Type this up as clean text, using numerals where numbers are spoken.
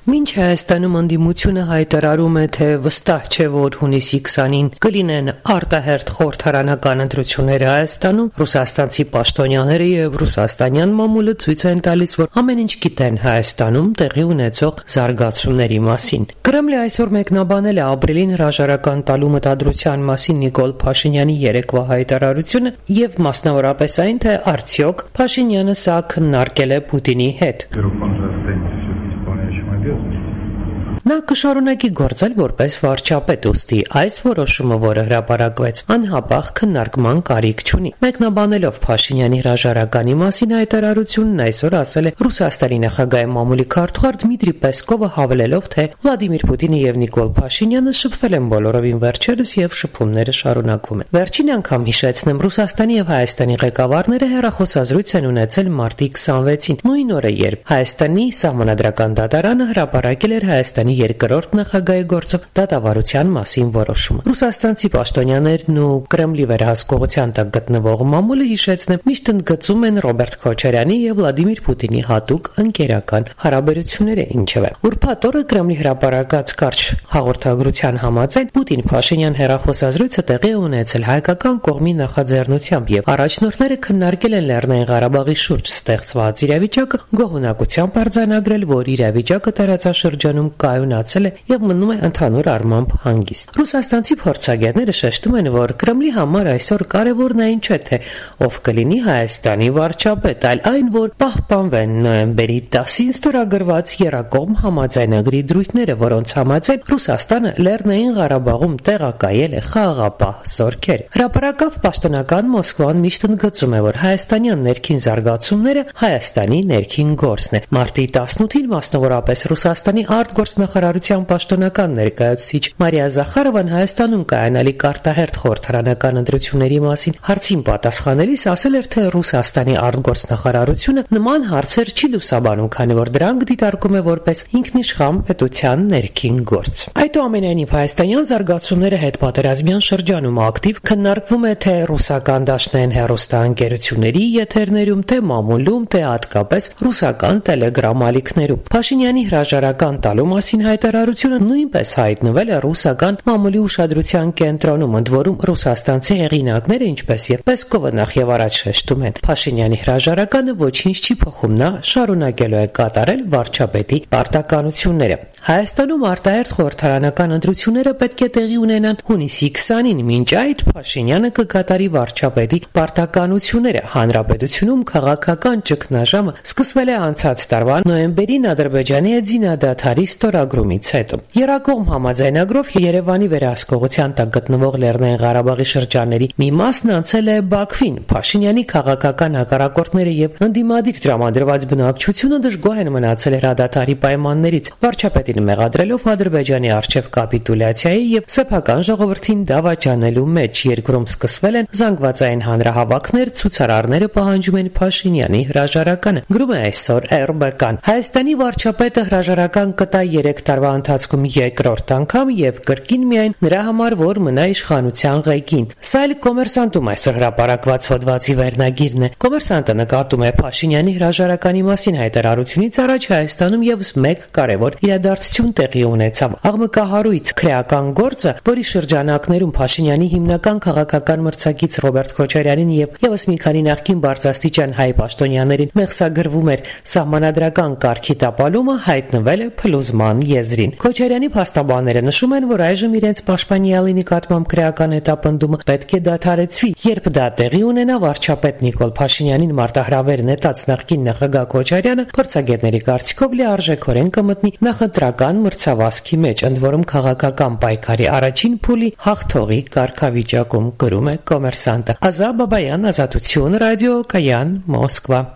Մինչ Հայաստանում ընդդիմությունը հայտարարում է, թե վստահ չէ, որ հունիսի 20-ին կլինեն արտահերթ խորհրդարանական ընտրությունները Հայաստանում, ռուսաստանցի պաշտոնյաները եւ ռուսաստանյան մամուլը ցույց են տալիս, որ ամեն ինչ գիտեն Հայաստանում տեղի ունեցող զարգացումների մասին։ Կրեմլը այսօր մեկնաբանել է ապրիլին հրաժարական տալու մտադրության մասին Նիկոլ Փաշինյանի երեկվա հայտարարությունը եւ մասնավորապես այն, թե արդյոք Փաշինյանը սա քննարկել է Պուտինի հետ։ Նա կշարունակի գործել որպես վարչապետ, ուստի այս որոշումը, որը հրապարակվեց, անհապաղ քննարկման կարիք չունի։ Մեկնաբանելով Փաշինյանի հրաժարականի մասին հայտարարությունն այսօր ասել է Ռուսաստանի նախագահի մամուլի քարտուղար Դմիտրի Պեսկովը, հավելելով, թե Վլադիմիր Պուտինը եւ Նիկոլ Փաշինյանը շփվել են բոլորովին վերջերս եւ շփումները շարունակվում են։ Վերջին անգամ հիշեցնեմ, Ռուսաստանի եւ Հայաստանի ղեկավարները հեռախոսազրույց են ունեցել մարտի 26-ին, նույն օրը, երբ Հայաստանի Սահմանադրական դատարանը հրապարակել էր Հայաստանի երկրորդ նախագահի գործով դատավարության մասին որոշումը։ Ռուսաստանցի պաշտոնյաներն ու Կրեմլի վերահսկողության տակ գտնվող մամուլը, հիշեցնեմ, միշտ ընդգծում են Ռոբերտ Քոչարյանի եւ Վլադիմիր Պուտինի հատուկ ընկերական հարաբերությունները, ինչևէ։ Ուրբաթ օրը Կրեմլի հրապարակած կարճ հաղորդագրության համաձայն Պուտին-Փաշինյան հեռախոսազրույցը տեղի է ունեցել հայկական կողմի նախաձեռնությամբ եւ առաջնորդները քննարկել են Լեռնային Ղարաբաղի շուրջ ստեղծված իրավիճակը, գոհունակությամբ արձանագրել, որ իրավիճակը տարածաշրջանում կայունացել է եւ մնում է ընդհանուր առմամբ հանգիստ։ Ռուսաստանցի փորձագետները շեշտում են, որ Կրեմլի համար այսօր կարևորն այն չէ, թե ով կլինի Հայաստանի վարչապետ, այլ այն, որ պահպանվեն նոյեմբերի 10-ին ստորագրված Եռակողմ համաձայնագրի դրույթները, որոնց համաձայն Ռուսաստանը Լեռնային Ղարաբաղում տեղակայել է խաղաղապահ զորքեր։ Հրապարակավ պաշտոնական Մոսկվան միշտ ընդգծում է, որ հայաստանյան ներքին զարգացումները Հայաստանի ներքին գործն է։ Մարտի 18-ին մասնավորապես Ռուսաստանի արտգործնախարարության պաշտոնական ներկայացուցիչ Մարիա Զախարովան Հայաստանում կայանալիք արտահերթ խորհրդարանական ընտրությունների մասին հարցին պատասխանելիս ասել էր, թե Ռուսաստանի արտգործնախարարությունը նման հարցեր չի լուսաբանում, քանի որ դրանք դիտարկում է որպես ինքնիշխան պետության ներքին գործ։ Այդուամենայնիվ հայաստանյան զարգացումները հետպատերազմյան շրջանում ակտիվ քննարկվում է թե ռուսական դաշնային հեռուստաընկերությունների եթերներում, թե մամուլում, թե հատկապես ռուսական տելեգրամ ալիքներում։ Փաշինյանի հրաժարական տալու մասին հայտարարությունը նույնպես հայտնվել է ռուսական մամուլի ուշադրության կենտրոնում, ընդ որում ռուսաստանցի հեղինակները, ինչպես եւ Պեսկովը նախ եւ առաջ շեշտում են, Փաշինյանի հրաժարականը ոչինչ չի փոխում, նա շարունակելու է կատարել վարչապետի պարտականությունները։ Հայաստանում արտահերթ խորհրդարանական ընտրությունները պետք է տեղի ունենան հունիսի 20-ին, մինչ այդ Փաշինյանը կկատարի վարչապետի պարտականությունները։ Հանրապետությունում քաղաքական ճգնաժամը սկսվել է անցած տարվա նոյեմբերին Ադրբեջանի հետ զինադադարի ստորագրումից հետո։ Եռակողմ համաձայնագրով Երևանի վերահսկողության տակ գտնվող Լեռնային Ղարաբաղի շրջանների մի մասն անցել է Բաքվին։ Փաշինյանի քաղաքական հակառակորդները եւ ընդդիմադիր տրամադրված բնակչությունը դժգոհ են մնացել հրադադարի պայմաններից, վարչապետին մեղադրելով Ադրբեջանի արչեւ կապիտուլյացիայի եւ սեփական ժողովրդին դավաճանելու մեջ։ Երկրում սկսվել են զանգվածային հանրահավաքներ, ցուցարարները պահանջում են Փաշինյանի հրաժարականը։ Գրում է այսօր RBK-ն։ Հայաստանի վարչապետը հրաժարական կտա 3 տարվա ընթացքում երկրորդ անգամ եւ կրկին միայն նրա համար, որ մնա իշխանության ղեկին։ Սա էլ Կոմերսանտում այսօր հրապարակված հոդվածի վերնագիրն է։ Կոմերսանտը նկատում է Փաշինյանի հրաժարականի մասին հայտարարությունից առաջ Հայաստանում եւս մեկ կարևոր իրադարձություն տեղի ունեցավ։ Աղմկահարույց քրեական գործը, որի շրջանակներում Փաշինյանի հիմնական քաղաքական մրցակից Ռոբերտ Քոչարյանին եւ եւս մի քանի նախկին բարձրաստիճան հայ պաշտոնյաներին մեղսագրվում էր սահմանադրական կարգի տապալումը, հայտնվել է փլուզման եզրին։ Քոչարյանի փաստաբանները նշում են, որ այժմ իրենց պաշտպանյալի նկատմամբ քրեական հետապնդումը պետք է դադարեցվի, երբ դա տեղի ունենա վարչապետ Նիկոլ Փաշինյանին մարտահրավեր նետած նախկին նախագահ Քոչարյանը փորձագետների կարծիքով լիարժեքորեն կմտնի նախընտրական մրցավազքի մեջ, ընդ որում քաղաքական պայքարի առաջին փուլի հաղթողի կարգավիճակում, գրում է Կոմերսանտը։ Ազա Բաբայան, Ազատություն, ռադիո Կայան, Մոսկվա։